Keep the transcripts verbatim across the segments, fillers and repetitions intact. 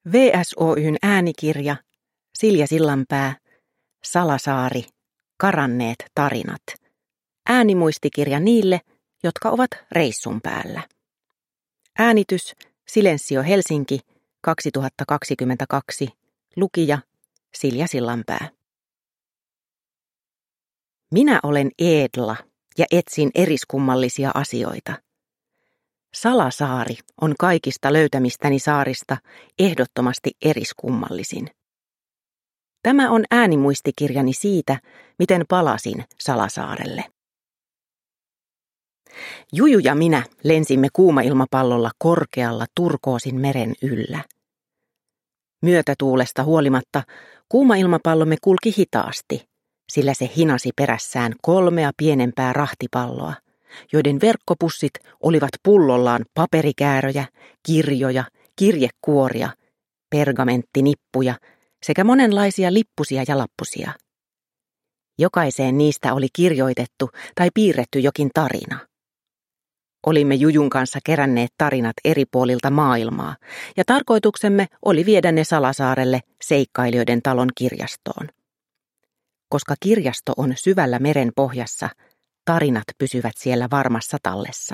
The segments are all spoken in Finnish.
V S Oy:n äänikirja, Silja Sillanpää, Salasaari, Karanneet tarinat. Äänimuistikirja niille, jotka ovat reissun päällä. Äänitys Silensio Helsinki kaksituhattakaksikymmentäkaksi. Lukija Silja Sillanpää. Minä olen Eedla ja etsin eriskummallisia asioita. Salasaari on kaikista löytämistäni saarista ehdottomasti eriskummallisin. Tämä on äänimuistikirjani siitä, miten palasin Salasaarelle. Juju ja minä lensimme kuumailmapallolla korkealla Turkoosin meren yllä. Myötätuulesta huolimatta kuumailmapallomme kulki hitaasti, sillä se hinasi perässään kolmea pienempää rahtipalloa, joiden verkkopussit olivat pullollaan paperikääröjä, kirjoja, kirjekuoria, pergamenttinippuja sekä monenlaisia lippusia ja lappusia. Jokaiseen niistä oli kirjoitettu tai piirretty jokin tarina. Olimme Jujun kanssa keränneet tarinat eri puolilta maailmaa, ja tarkoituksemme oli viedä ne Salasaarelle seikkailijoiden talon kirjastoon. Koska kirjasto on syvällä meren pohjassa, tarinat pysyvät siellä varmassa tallessa.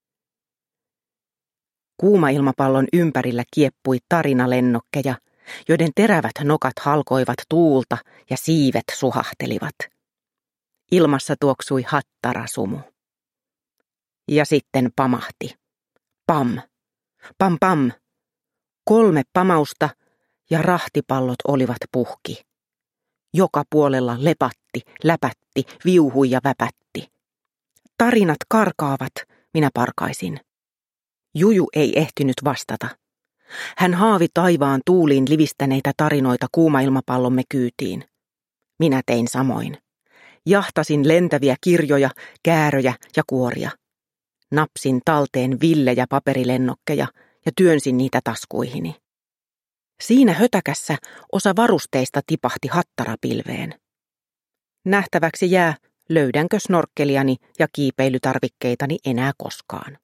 Kuumailmapallon ympärillä kieppui tarinalennokkeja, joiden terävät nokat halkoivat tuulta ja siivet suhahtelivat. Ilmassa tuoksui hattarasumu. Ja sitten pamahti. Pam, pam pam. Kolme pamausta ja rahtipallot olivat puhki. Joka puolella lepatti, läpätti, viuhui ja väpätti. Tarinat karkaavat, minä parkaisin. Juju ei ehtinyt vastata. Hän haavi taivaan tuuliin livistäneitä tarinoita kuumailmapallomme kyytiin. Minä tein samoin. Jahtasin lentäviä kirjoja, kääröjä ja kuoria. Napsin talteen villejä paperilennokkeja ja työnsin niitä taskuihini. Siinä hötäkässä osa varusteista tipahti hattarapilveen. Nähtäväksi jää, löydänkö snorkkeliani ja kiipeilytarvikkeitani enää koskaan.